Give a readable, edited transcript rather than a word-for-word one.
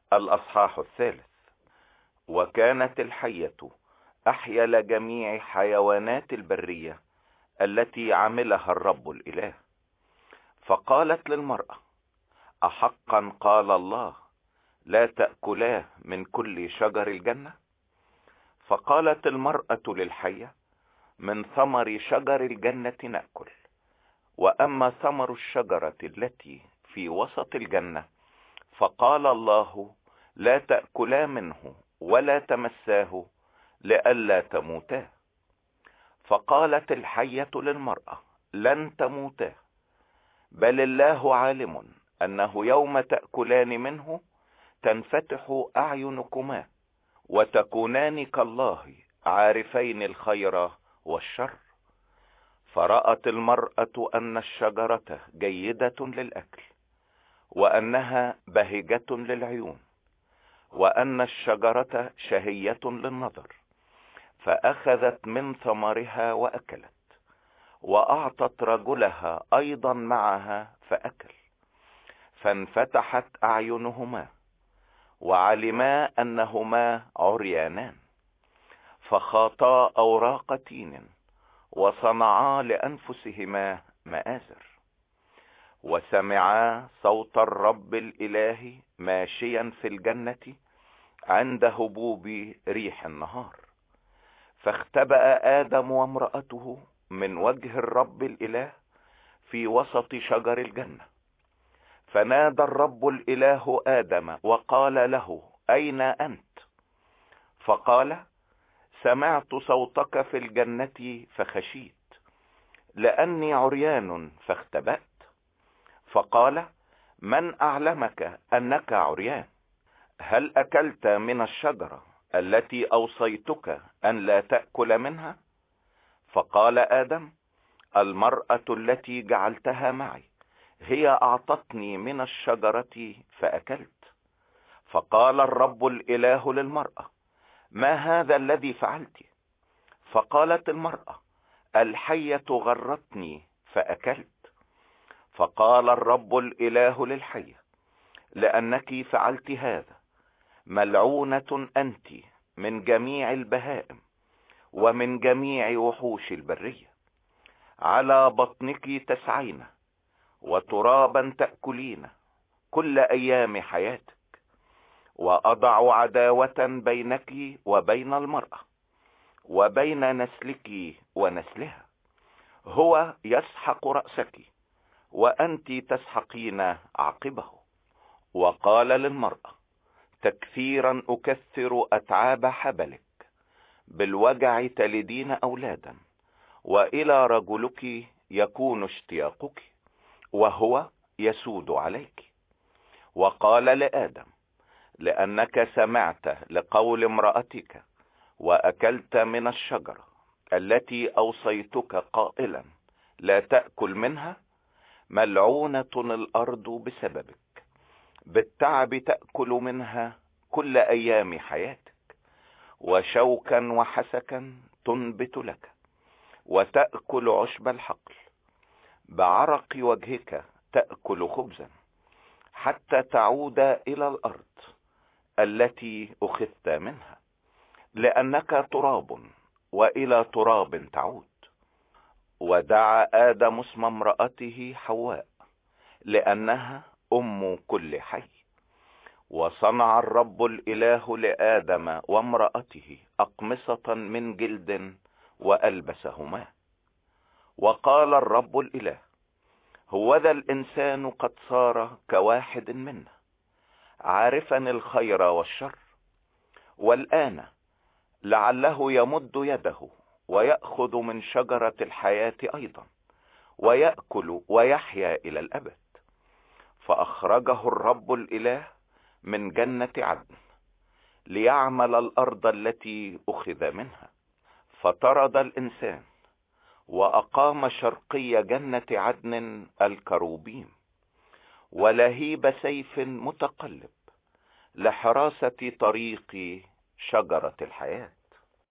الأصحاح 3. وكانت الحية أحيل جميع حيوانات البرية التي عملها الرب الإله، فقالت للمرأة: أحقا قال الله لا تأكلا من كل شجر الجنة؟ فقالت المرأة للحية: من ثمر شجر الجنة نأكل، وأما ثمر الشجرة التي في وسط الجنة فقال الله لا تأكلا منه ولا تمساه لئلا تموتا. فقالت الحية للمرأة: لن تموتا، بل الله عالم أنه يوم تأكلان منه تنفتح أعينكما وتكونان كالله عارفين الخير والشر. فرأت المرأة أن الشجرة جيدة للأكل، وأنها بهجة للعيون، وأن الشجرة شهية للنظر، فأخذت من ثمرها وأكلت، وأعطت رجلها أيضا معها فأكل. فانفتحت أعينهما وعلما أنهما عريانان، فخاطا أوراق تين وصنعا لأنفسهما مآزر. وسمعا صوت الرب الإله ماشيا في الجنة عند هبوب ريح النهار، فاختبأ آدم وامرأته من وجه الرب الإله في وسط شجر الجنة. فنادى الرب الإله آدم وقال له: أين أنت؟ فقال: سمعت صوتك في الجنة فخشيت، لأني عريان فاختبأت. فقال: من أعلمك أنك عريان؟ هل أكلت من الشجرة التي أوصيتك أن لا تأكل منها؟ فقال آدم: المرأة التي جعلتها معي هي أعطتني من الشجرة فأكلت. فقال الرب الإله للمرأة: ما هذا الذي فعلت؟ فقالت المرأة: الحية غرتني فأكلت. فقال الرب الإله للحية: لأنك فعلت هذا ملعونة أنت من جميع البهائم ومن جميع وحوش البرية، على بطنك تسعين وترابا تأكلين كل أيام حياتك. وأضع عداوة بينك وبين المرأة وبين نسلك ونسلها، هو يسحق رأسك وأنت تسحقين عقبه. وقال للمرأة: تكثيرا أكثر أتعاب حبلك، بالوجع تلدين أولادا، وإلى رجلك يكون اشتياقك، وهو يسود عليك. وقال لآدم: لأنك سمعت لقول امرأتك وأكلت من الشجرة التي أوصيتك قائلا لا تأكل منها، ملعونة الأرض بسببك، بالتعب تأكل منها كل أيام حياتك، وشوكا وحسكا تنبت لك، وتأكل عشب الحقل، بعرق وجهك تأكل خبزا، حتى تعود إلى الأرض التي أخذت منها، لأنك تراب وإلى تراب تعود. ودعا آدم اسم امرأته حواء، لأنها أم كل حي. وصنع الرب الإله لآدم وامرأته أقمصة من جلد وألبسهما. وقال الرب الإله: هوذا الإنسان قد صار كواحد منا، عارفا الخير والشر. والآن لعله يمد يده ويأخذ من شجرة الحياة أيضا، ويأكل ويحيا إلى الأبد. فأخرجه الرب الإله من جنة عدن ليعمل الأرض التي أخذ منها. فطرد الإنسان وأقام شرقي جنة عدن الكروبيم ولهيب سيف متقلب لحراسة طريق شجرة الحياة.